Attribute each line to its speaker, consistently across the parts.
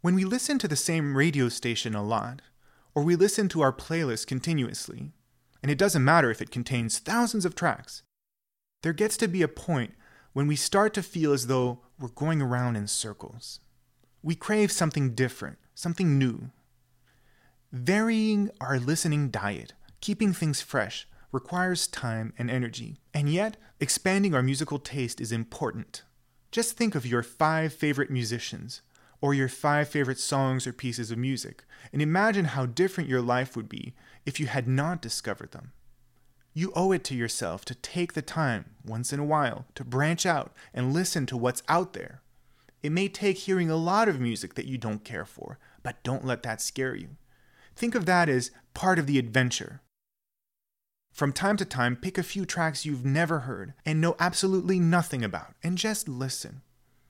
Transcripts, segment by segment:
Speaker 1: When we listen to the same radio station a lot, or we listen to our playlist continuously, and it doesn't matter if it contains thousands of tracks, there gets to be a point when we start to feel as though we're going around in circles. We crave something different, something new. Varying our listening diet, keeping things fresh, requires time and energy, and yet expanding our musical taste is important. Just think of your 5 favorite musicians, or your 5 favorite songs or pieces of music, and imagine how different your life would be if you had not discovered them. You owe it to yourself to take the time, once in a while, to branch out and listen to what's out there. It may take hearing a lot of music that you don't care for, but don't let that scare you. Think of that as part of the adventure. From time to time, pick a few tracks you've never heard and know absolutely nothing about, and just listen.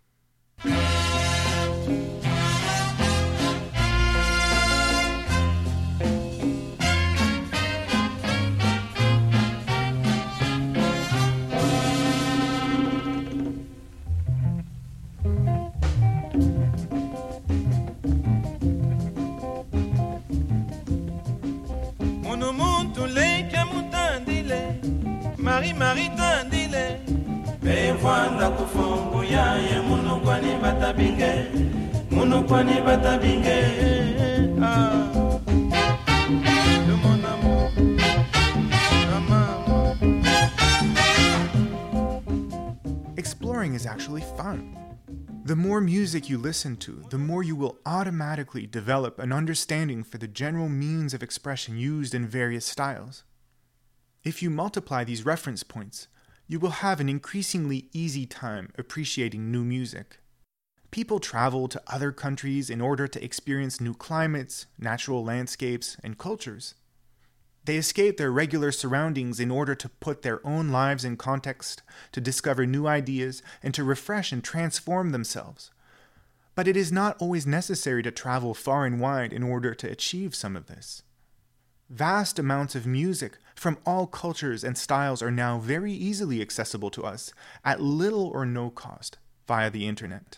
Speaker 2: Mari tandile Bewanda kufongo ya ye munukwani batabinge de mon amour
Speaker 1: Exploring is actually fun. The more music you listen to, the more you will automatically develop an understanding for the general means of expression used in various styles. If you multiply these reference points, you will have an increasingly easy time appreciating new music. People travel to other countries in order to experience new climates, natural landscapes, and cultures. They escape their regular surroundings in order to put their own lives in context, to discover new ideas, and to refresh and transform themselves. But it is not always necessary to travel far and wide in order to achieve some of this. Vast amounts of music from all cultures and styles are now very easily accessible to us at little or no cost via the internet.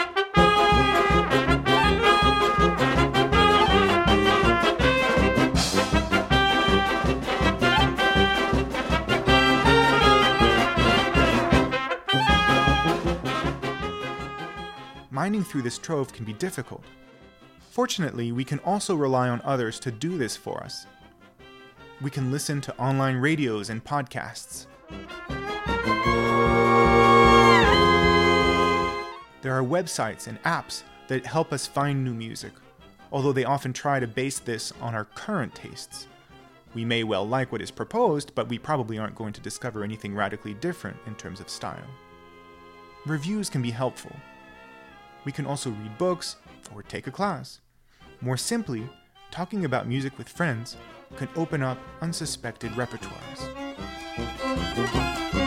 Speaker 1: Mining through this trove can be difficult. Fortunately, we can also rely on others to do this for us. We can listen to online radios and podcasts. There are websites and apps that help us find new music, although they often try to base this on our current tastes. We may well like what is proposed, but we probably aren't going to discover anything radically different in terms of style. Reviews can be helpful. We can also read books or take a class. More simply, talking about music with friends can open up unsuspected repertoires.